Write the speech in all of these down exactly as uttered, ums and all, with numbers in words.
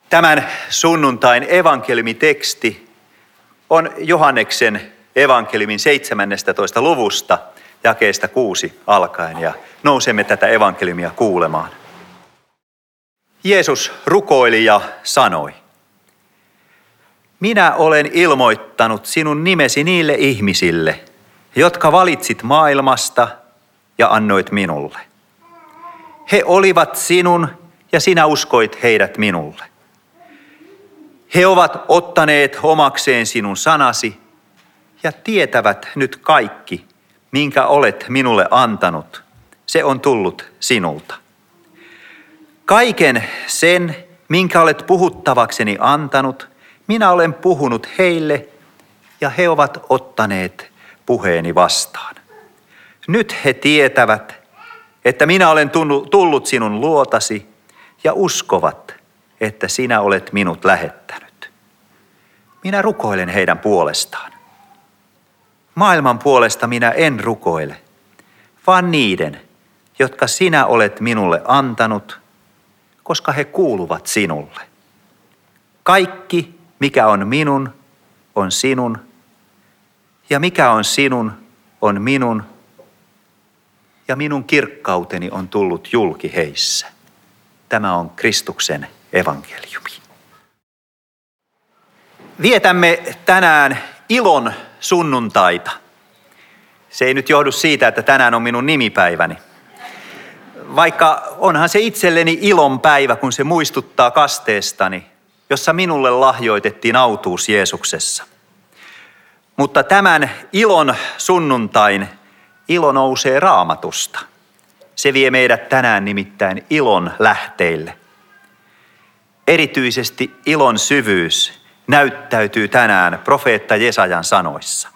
Tämän sunnuntain evankeliumiteksti on Johanneksen evankeliumin seitsemännestätoista luvusta jakeesta kuusi alkaen ja nousemme tätä evankeliumia kuulemaan. Jeesus rukoili ja sanoi: Minä olen ilmoittanut sinun nimesi niille ihmisille, jotka valitsit maailmasta ja annoit minulle. He olivat sinun ja sinä uskoit heidät minulle. He ovat ottaneet omakseen sinun sanasi ja tietävät nyt kaikki, minkä olet minulle antanut. Se on tullut sinulta. Kaiken sen, minkä olet puhuttavakseni antanut, minä olen puhunut heille ja he ovat ottaneet puheeni vastaan. Nyt he tietävät, että minä olen tullut sinun luotasi ja uskovat, että sinä olet minut lähettänyt. Minä rukoilen heidän puolestaan. Maailman puolesta minä en rukoile, vaan niiden, jotka sinä olet minulle antanut, koska he kuuluvat sinulle. Kaikki, mikä on minun, on sinun, ja mikä on sinun, on minun, ja minun kirkkauteni on tullut julki heissä. Tämä on Kristuksen evankeliumi. Vietämme tänään ilon sunnuntaita. Se ei nyt johdu siitä, että tänään on minun nimipäiväni. Vaikka onhan se itselleni ilon päivä, kun se muistuttaa kasteestani, jossa minulle lahjoitettiin autuus Jeesuksessa. Mutta tämän ilon sunnuntain ilo nousee Raamatusta. Se vie meidät tänään nimittäin ilon lähteille. Erityisesti ilon syvyys näyttäytyy tänään profeetta Jesajan sanoissa.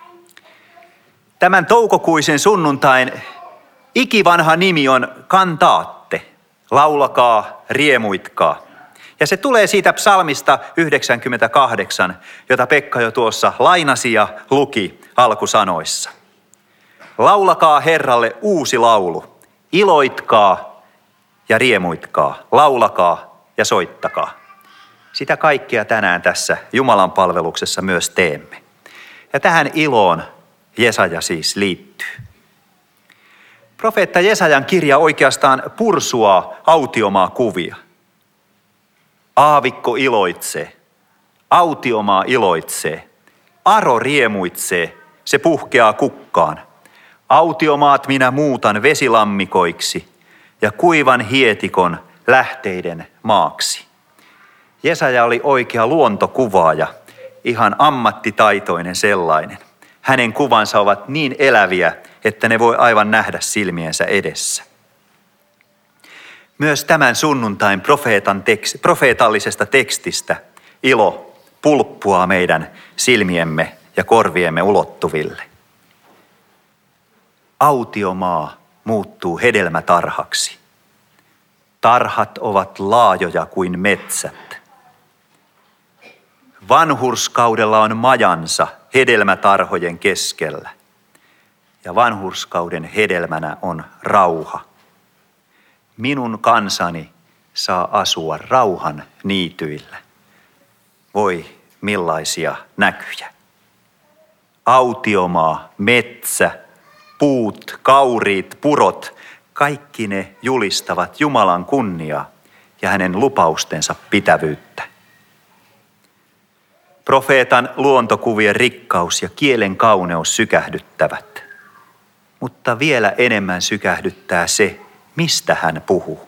Tämän toukokuisen sunnuntain ikivanha nimi on kantaatte, laulakaa, riemuitkaa. Ja se tulee siitä psalmista yhdeksänkymmentäkahdeksan, jota Pekka jo tuossa lainasi ja luki alkusanoissa. Laulakaa Herralle uusi laulu, iloitkaa ja riemuitkaa, laulakaa ja soittakaa. Sitä kaikkea tänään tässä Jumalan palveluksessa myös teemme. Ja tähän iloon Jesaja siis liittyy. Profeetta Jesajan kirja oikeastaan pursuaa autiomaa kuvia. Aavikko iloitsee, autiomaa iloitsee, aro riemuitsee, se puhkeaa kukkaan. Autiomaat minä muutan vesilammikoiksi ja kuivan hietikon lähteiden maaksi. Jesaja oli oikea luontokuvaaja, ihan ammattitaitoinen sellainen. Hänen kuvansa ovat niin eläviä, että ne voi aivan nähdä silmiensä edessä. Myös tämän sunnuntain profeetan tekst, profeetallisesta tekstistä ilo pulppuaa meidän silmiemme ja korviemme ulottuville. Autiomaa muuttuu hedelmätarhaksi. Tarhat ovat laajoja kuin metsät. Vanhurskaudella on majansa hedelmätarhojen keskellä. Ja vanhurskauden hedelmänä on rauha. Minun kansani saa asua rauhan niityillä. Voi millaisia näkyjä. Autiomaa, metsä, puut, kauriit, purot, kaikki ne julistavat Jumalan kunniaa ja hänen lupaustensa pitävyyttä. Profeetan luontokuvien rikkaus ja kielen kauneus sykähdyttävät, mutta vielä enemmän sykähdyttää se, mistä hän puhuu.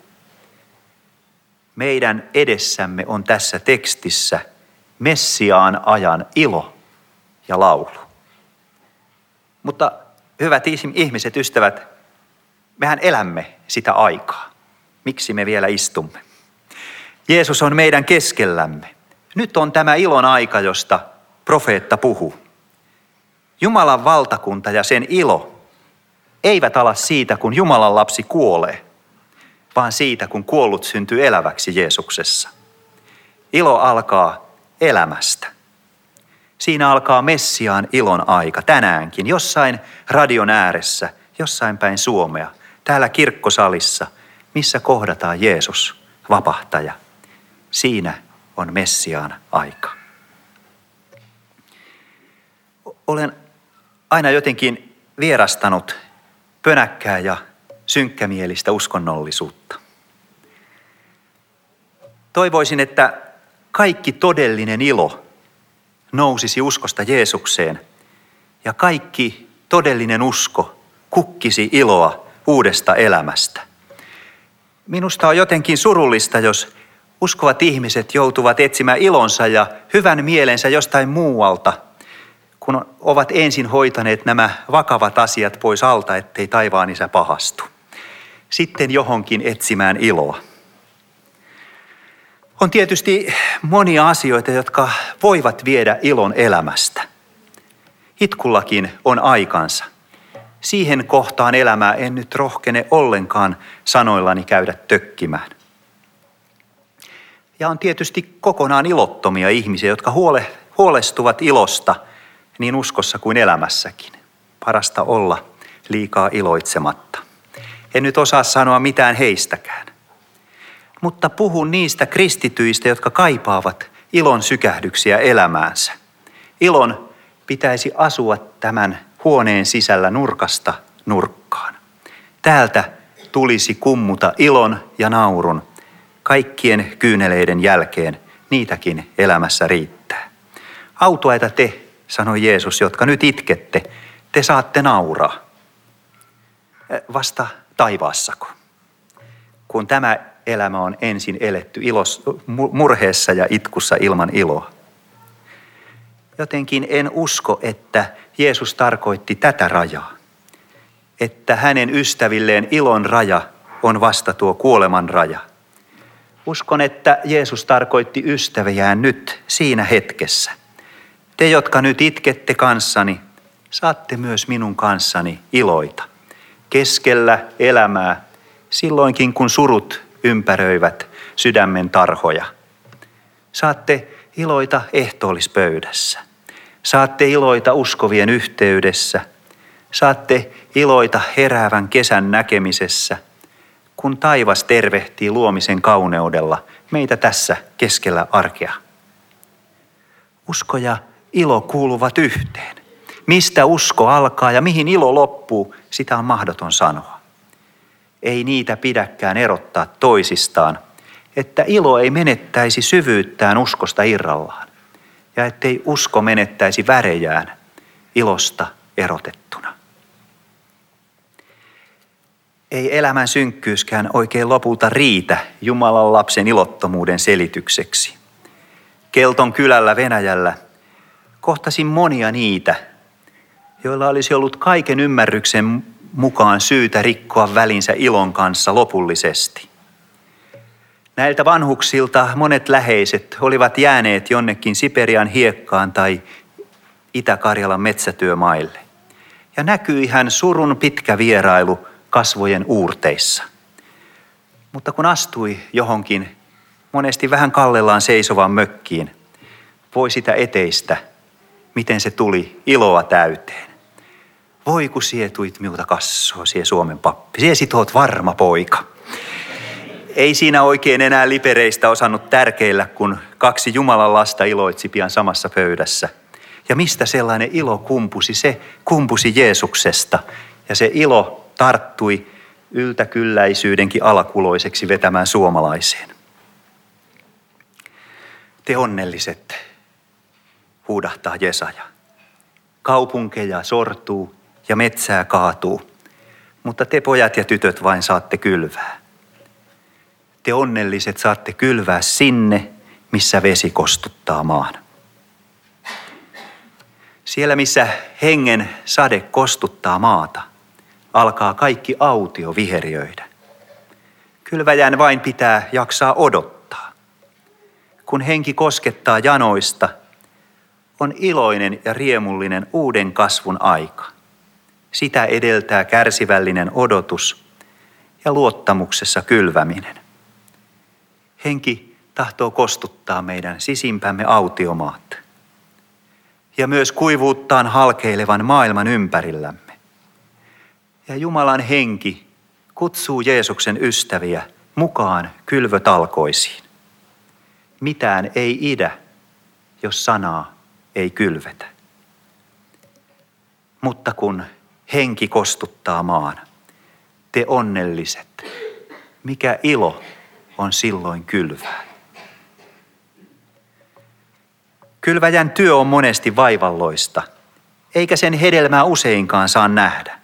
Meidän edessämme on tässä tekstissä Messiaan ajan ilo ja laulu. Mutta hyvät ihmiset, ystävät, mehän elämme sitä aikaa. Miksi me vielä istumme? Jeesus on meidän keskellämme. Nyt on tämä ilon aika, josta profeetta puhuu. Jumalan valtakunta ja sen ilo eivät ala siitä, kun Jumalan lapsi kuolee, vaan siitä, kun kuollut syntyy eläväksi Jeesuksessa. Ilo alkaa elämästä. Siinä alkaa Messiaan ilon aika tänäänkin, jossain radion ääressä, jossain päin Suomea, täällä kirkkosalissa, missä kohdataan Jeesus, vapahtaja. Siinä on Messiaan aika. Olen aina jotenkin vierastanut pönäkkää ja synkkämielistä uskonnollisuutta. Toivoisin, että kaikki todellinen ilo nousisi uskosta Jeesukseen ja kaikki todellinen usko kukkisi iloa uudesta elämästä. Minusta on jotenkin surullista, jos uskovat ihmiset joutuvat etsimään ilonsa ja hyvän mielensä jostain muualta, kun ovat ensin hoitaneet nämä vakavat asiat pois alta, ettei taivaan Isä pahastu. Sitten johonkin etsimään iloa. On tietysti monia asioita, jotka voivat viedä ilon elämästä. Itkullakin on aikansa. Siihen kohtaan elämää en nyt rohkene ollenkaan sanoillani käydä tökkimään. Ja on tietysti kokonaan ilottomia ihmisiä, jotka huole, huolestuvat ilosta niin uskossa kuin elämässäkin. Parasta olla liikaa iloitsematta. En nyt osaa sanoa mitään heistäkään. Mutta puhun niistä kristityistä, jotka kaipaavat ilon sykähdyksiä elämäänsä. Ilon pitäisi asua tämän huoneen sisällä nurkasta nurkkaan. Täältä tulisi kummuta ilon ja naurun. Kaikkien kyyneleiden jälkeen niitäkin elämässä riittää. Autuaita te, sanoi Jeesus, jotka nyt itkette, te saatte nauraa. Vasta taivaassako, kun tämä elämä on ensin eletty ilos, murheessa ja itkussa ilman iloa. Jotenkin en usko, että Jeesus tarkoitti tätä rajaa. Että hänen ystävilleen ilon raja on vasta tuo kuoleman raja. Uskon, että Jeesus tarkoitti ystäviään nyt siinä hetkessä. Te, jotka nyt itkette kanssani, saatte myös minun kanssani iloita. Keskellä elämää, silloinkin kun surut ympäröivät sydämen tarhoja. Saatte iloita ehtoollispöydässä. Saatte iloita uskovien yhteydessä. Saatte iloita heräävän kesän näkemisessä, kun taivas tervehtii luomisen kauneudella meitä tässä keskellä arkea. Usko ja ilo kuuluvat yhteen. Mistä usko alkaa ja mihin ilo loppuu, sitä on mahdoton sanoa. Ei niitä pidäkään erottaa toisistaan, että ilo ei menettäisi syvyyttään uskosta irrallaan ja ettei usko menettäisi värejään ilosta erotettuna. Ei elämän synkkyyskään oikein lopulta riitä Jumalan lapsen ilottomuuden selitykseksi. Kelton kylällä Venäjällä kohtasin monia niitä, joilla olisi ollut kaiken ymmärryksen mukaan syytä rikkoa välinsä ilon kanssa lopullisesti. Näiltä vanhuksilta monet läheiset olivat jääneet jonnekin Siperian hiekkaan tai Itä-Karjalan metsätyömaille. Ja näkyi hän surun pitkä vierailu kasvojen uurteissa. Mutta kun astui johonkin monesti vähän kallellaan seisovaan mökkiin, voi sitä eteistä, miten se tuli iloa täyteen. Voi kun sietuit minulta kassoa, sie Suomen pappi. Siesit oot varma poika. Ei siinä oikein enää lipereistä osannut tärkeillä, kun kaksi Jumalan lasta iloitsi pian samassa pöydässä. Ja mistä sellainen ilo kumpusi? Se kumpusi Jeesuksesta. Ja se ilo tarttui yltäkylläisyydenkin alakuloiseksi vetämään suomalaiseen. Te onnelliset, huudahtaa Jesaja. Kaupunkeja sortuu ja metsää kaatuu, mutta te pojat ja tytöt vain saatte kylvää. Te onnelliset saatte kylvää sinne, missä vesi kostuttaa maan. Siellä, missä hengen sade kostuttaa maata, alkaa kaikki autio viheriöidä. Kylväjän vain pitää jaksaa odottaa. Kun henki koskettaa janoista, on iloinen ja riemullinen uuden kasvun aika. Sitä edeltää kärsivällinen odotus ja luottamuksessa kylväminen. Henki tahtoo kostuttaa meidän sisimpämme autiomaat ja myös kuivuuttaan halkeilevan maailman ympärillämme. Ja Jumalan henki kutsuu Jeesuksen ystäviä mukaan kylvötalkoisiin. mitään ei idä, jos sanaa ei kylvetä. Mutta kun henki kostuttaa maan, te onnelliset, mikä ilo on silloin kylvää. Kylväjän työ on monesti vaivalloista, eikä sen hedelmää useinkaan saa nähdä.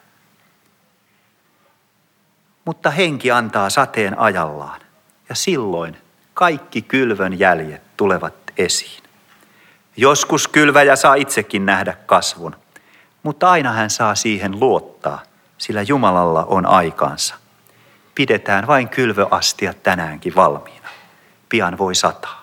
Mutta henki antaa sateen ajallaan, ja silloin kaikki kylvön jäljet tulevat esiin. Joskus kylväjä saa itsekin nähdä kasvun, mutta aina hän saa siihen luottaa, sillä Jumalalla on aikaansa. Pidetään vain kylvöastiat tänäänkin valmiina. Pian voi sataa.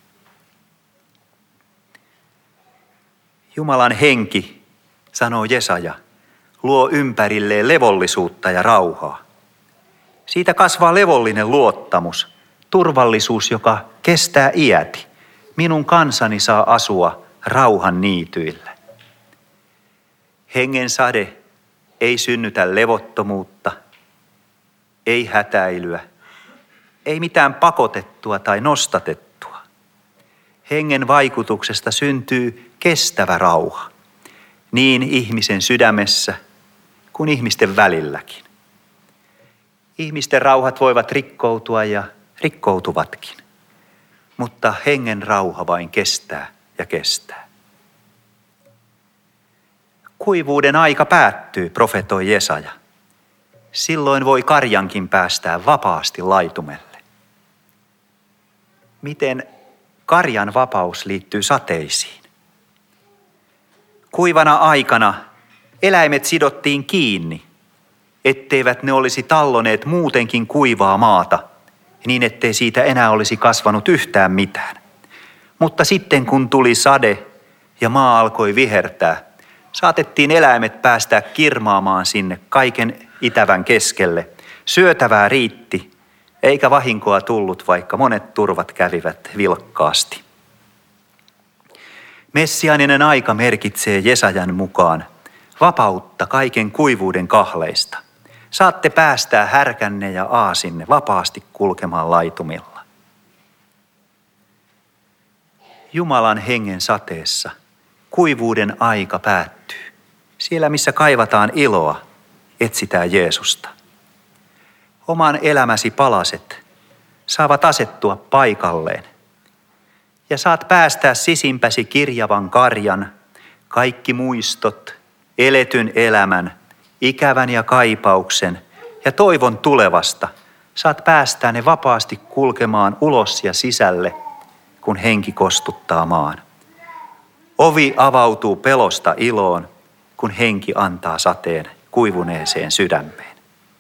Jumalan henki, sanoo Jesaja, luo ympärilleen levollisuutta ja rauhaa. Siitä kasvaa levollinen luottamus, turvallisuus, joka kestää iäti. Minun kansani saa asua rauhan niityillä. Hengen sade ei synnytä levottomuutta, ei hätäilyä, ei mitään pakotettua tai nostatettua. Hengen vaikutuksesta syntyy kestävä rauha, niin ihmisen sydämessä kuin ihmisten välilläkin. Ihmisten rauhat voivat rikkoutua ja rikkoutuvatkin, mutta hengen rauha vain kestää ja kestää. Kuivuuden aika päättyy, profetoi Jesaja. Silloin voi karjankin päästää vapaasti laitumelle. Miten karjan vapaus liittyy sateisiin? Kuivana aikana eläimet sidottiin kiinni, etteivät ne olisi talloneet muutenkin kuivaa maata, niin ettei siitä enää olisi kasvanut yhtään mitään. Mutta sitten kun tuli sade ja maa alkoi vihertää, saatettiin eläimet päästää kirmaamaan sinne kaiken itävän keskelle. Syötävää riitti, eikä vahinkoa tullut, vaikka monet turvat kävivät vilkkaasti. Messiaaninen aika merkitsee Jesajan mukaan vapautta kaiken kuivuuden kahleista. Saatte päästää härkänne ja aasinne vapaasti kulkemaan laitumilla. Jumalan hengen sateessa kuivuuden aika päättyy. Siellä, missä kaivataan iloa, etsitään Jeesusta. Oman elämäsi palaset saavat asettua paikalleen. Ja saat päästää sisimpäsi kirjavan karjan, kaikki muistot, eletyn elämän, ikävän ja kaipauksen ja toivon tulevasta. Saat päästää ne vapaasti kulkemaan ulos ja sisälle, kun henki kostuttaa maan. Ovi avautuu pelosta iloon, kun henki antaa sateen kuivuneeseen sydämeen.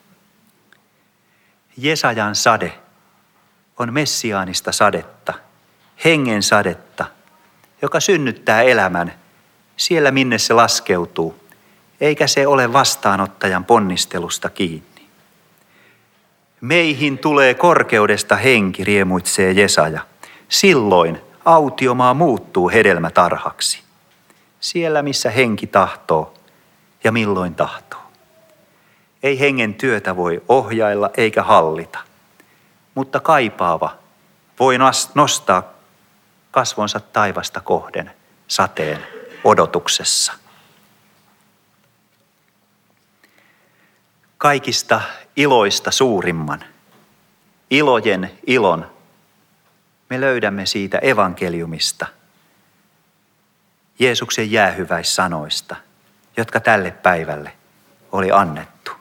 Jesajan sade on messiaanista sadetta, hengen sadetta, joka synnyttää elämän siellä, minne se laskeutuu, eikä se ole vastaanottajan ponnistelusta kiinni. Meihin tulee korkeudesta henki, riemuitsee Jesaja. Silloin autiomaa muuttuu hedelmätarhaksi. Siellä, missä henki tahtoo ja milloin tahtoo. Ei hengen työtä voi ohjailla eikä hallita, mutta kaipaava voi nostaa kasvonsa taivasta kohden sateen odotuksessa. Kaikista iloista suurimman, ilojen ilon, me löydämme siitä evankeliumista, Jeesuksen jäähyväissanoista, jotka tälle päivälle oli annettu.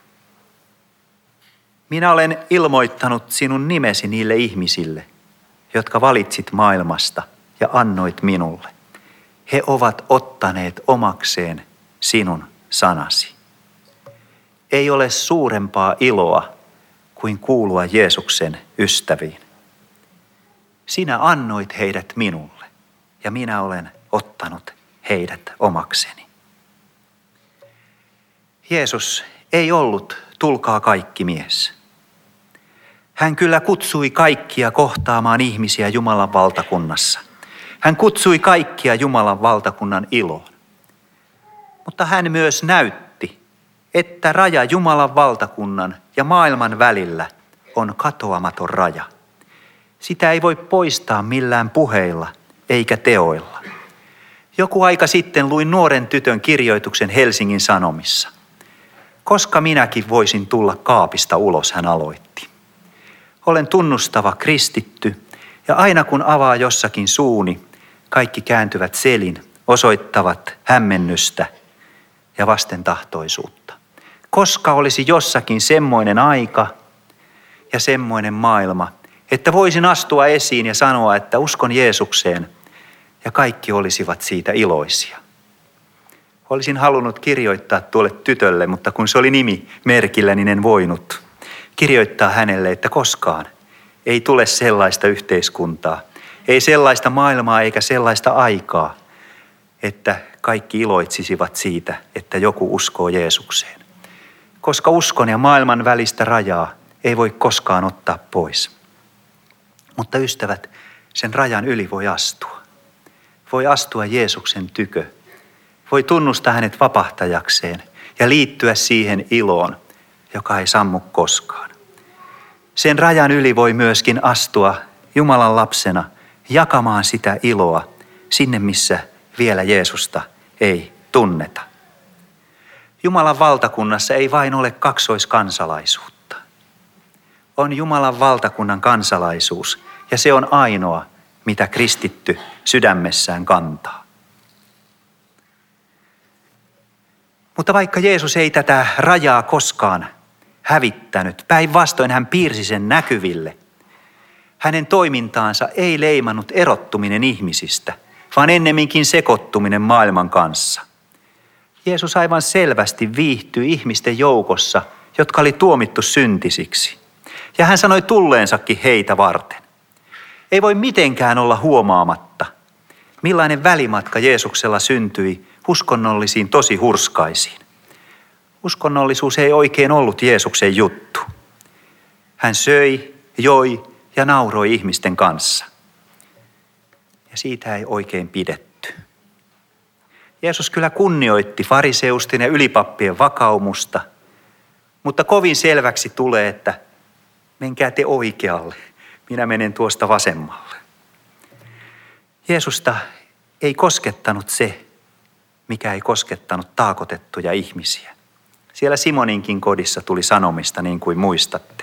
Minä olen ilmoittanut sinun nimesi niille ihmisille, jotka valitsit maailmasta ja annoit minulle. He ovat ottaneet omakseen sinun sanasi. Ei ole suurempaa iloa kuin kuulua Jeesuksen ystäviin. Sinä annoit heidät minulle ja minä olen ottanut heidät omakseni. Jeesus ei ollut tulkaa kaikki mies. Hän kyllä kutsui kaikkia kohtaamaan ihmisiä Jumalan valtakunnassa. Hän kutsui kaikkia Jumalan valtakunnan iloon. Mutta hän myös näytti, että raja Jumalan valtakunnan ja maailman välillä on katoamaton raja. Sitä ei voi poistaa millään puheilla eikä teoilla. Joku aika sitten luin nuoren tytön kirjoituksen Helsingin Sanomissa. Koska minäkin voisin tulla kaapista ulos, hän aloitti. Olen tunnustava kristitty ja aina kun avaa jossakin suuni, kaikki kääntyvät selin, osoittavat hämmennystä ja vastentahtoisuutta. Koska olisi jossakin semmoinen aika ja semmoinen maailma, että voisin astua esiin ja sanoa, että uskon Jeesukseen ja kaikki olisivat siitä iloisia. Olisin halunnut kirjoittaa tuolle tytölle, mutta kun se oli nimi merkillä, niin en voinut kirjoittaa hänelle, että koskaan ei tule sellaista yhteiskuntaa, ei sellaista maailmaa eikä sellaista aikaa, että kaikki iloitsisivat siitä, että joku uskoo Jeesukseen. Koska uskon ja maailman välistä rajaa ei voi koskaan ottaa pois. Mutta ystävät, sen rajan yli voi astua. Voi astua Jeesuksen tykö. Voi tunnustaa hänet vapahtajakseen ja liittyä siihen iloon, joka ei sammu koskaan. Sen rajan yli voi myöskin astua Jumalan lapsena jakamaan sitä iloa sinne, missä vielä Jeesusta ei tunneta. Jumalan valtakunnassa ei vain ole kaksoiskansalaisuutta. On Jumalan valtakunnan kansalaisuus ja se on ainoa, mitä kristitty sydämessään kantaa. Mutta vaikka Jeesus ei tätä rajaa koskaan hävittänyt, päinvastoin hän piirsi sen näkyville. Hänen toimintaansa ei leimannut erottuminen ihmisistä, vaan ennemminkin sekoittuminen maailman kanssa. Jeesus aivan selvästi viihtyi ihmisten joukossa, jotka oli tuomittu syntisiksi. Ja hän sanoi tulleensakin heitä varten. Ei voi mitenkään olla huomaamatta, millainen välimatka Jeesuksella syntyi uskonnollisiin tosi hurskaisiin. Uskonnollisuus ei oikein ollut Jeesuksen juttu. Hän söi, joi ja nauroi ihmisten kanssa. Ja siitä ei oikein pidetty. Jeesus kyllä kunnioitti fariseusten ja ylipappien vakaumusta, mutta kovin selväksi tulee, että menkää te oikealle, minä menen tuosta vasemmalle. Jeesusta ei koskettanut se, mikä ei koskettanut taakotettuja ihmisiä. Siellä Simoninkin kodissa tuli sanomista, niin kuin muistatte.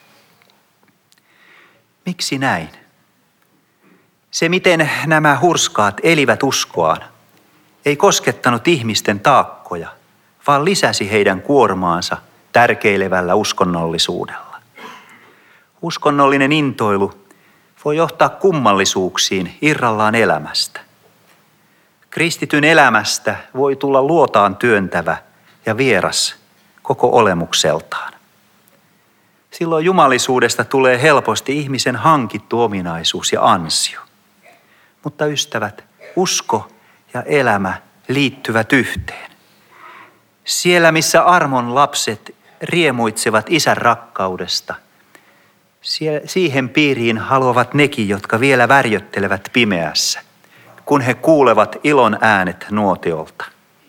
Miksi näin? Se, miten nämä hurskaat elivät uskoaan, ei koskettanut ihmisten taakkoja, vaan lisäsi heidän kuormaansa tärkeilevällä uskonnollisuudella. Uskonnollinen intoilu voi johtaa kummallisuuksiin irrallaan elämästä. Kristityn elämästä voi tulla luotaan työntävä ja vieras koko olemukseltaan. Silloin jumalisuudesta tulee helposti ihmisen hankittu ominaisuus ja ansio. Mutta ystävät, usko ja elämä liittyvät yhteen. Siellä, missä armon lapset riemuitsevat isän rakkaudesta, siihen piiriin haluavat nekin, jotka vielä värjöttelevät pimeässä, kun he kuulevat ilon äänet nuotiolta.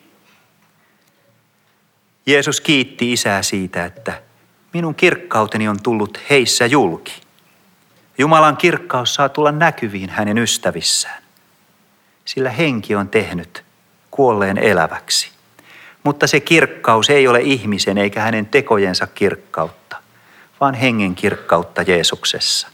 Jeesus kiitti isää siitä, että minun kirkkauteni on tullut heissä julki. Jumalan kirkkaus saa tulla näkyviin hänen ystävissään, sillä henki on tehnyt kuolleen eläväksi. Mutta se kirkkaus ei ole ihmisen eikä hänen tekojensa kirkkautta, vaan hengen kirkkautta Jeesuksessa.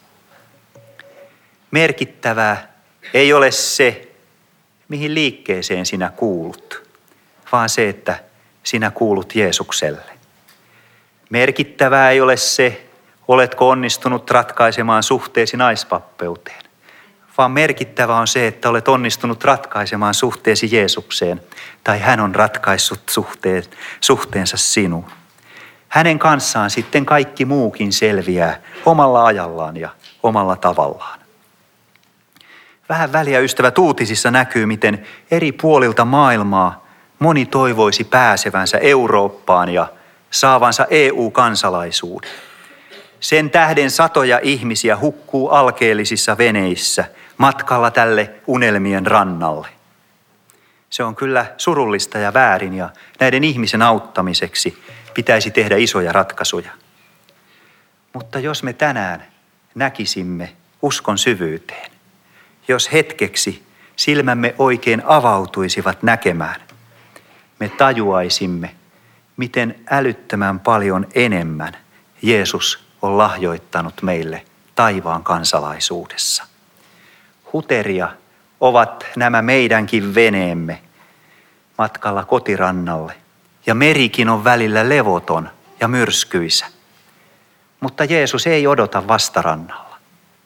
Merkittävää ei ole se, mihin liikkeeseen sinä kuulut, vaan se, että sinä kuulut Jeesukselle. Merkittävää ei ole se, oletko onnistunut ratkaisemaan suhteesi naispappeuteen, vaan merkittävää on se, että olet onnistunut ratkaisemaan suhteesi Jeesukseen tai hän on ratkaissut suhteen, suhteensa sinuun. Hänen kanssaan sitten kaikki muukin selviää omalla ajallaan ja omalla tavallaan. Vähän väliä, ystävät, uutisissa näkyy, miten eri puolilta maailmaa moni toivoisi pääsevänsä Eurooppaan ja saavansa E U-kansalaisuuden. Sen tähden satoja ihmisiä hukkuu alkeellisissa veneissä matkalla tälle unelmien rannalle. Se on kyllä surullista ja väärin ja näiden ihmisen auttamiseksi pitäisi tehdä isoja ratkaisuja. Mutta jos me tänään näkisimme uskon syvyyteen. Jos hetkeksi silmämme oikein avautuisivat näkemään, me tajuaisimme, miten älyttömän paljon enemmän Jeesus on lahjoittanut meille taivaan kansalaisuudessa. Huteria ovat nämä meidänkin veneemme matkalla kotirannalle, ja merikin on välillä levoton ja myrskyisä. Mutta Jeesus ei odota vastarannalla.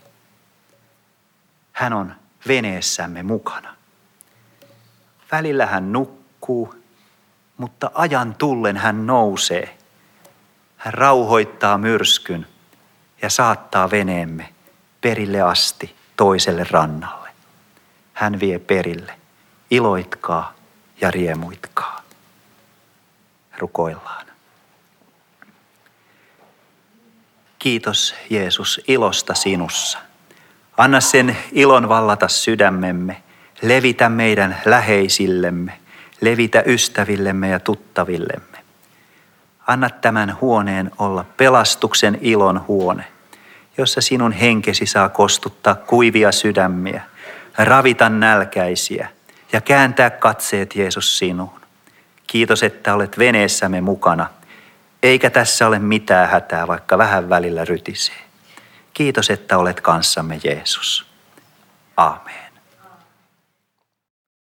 Hän on veneessämme mukana. Välillä hän nukkuu, mutta ajan tullen hän nousee. Hän rauhoittaa myrskyn ja saattaa veneemme perille asti toiselle rannalle. Hän vie perille. Iloitkaa ja riemuitkaa. Rukoillaan. Kiitos Jeesus ilosta sinussa. Anna sen ilon vallata sydämemme, levitä meidän läheisillemme, levitä ystävillemme ja tuttavillemme. Anna tämän huoneen olla pelastuksen ilon huone, jossa sinun henkesi saa kostuttaa kuivia sydämiä, ravita nälkäisiä ja kääntää katseet Jeesus sinuun. Kiitos, että olet veneessämme mukana, eikä tässä ole mitään hätää, vaikka vähän välillä rytisee. Kiitos, että olet kanssamme Jeesus. Aamen.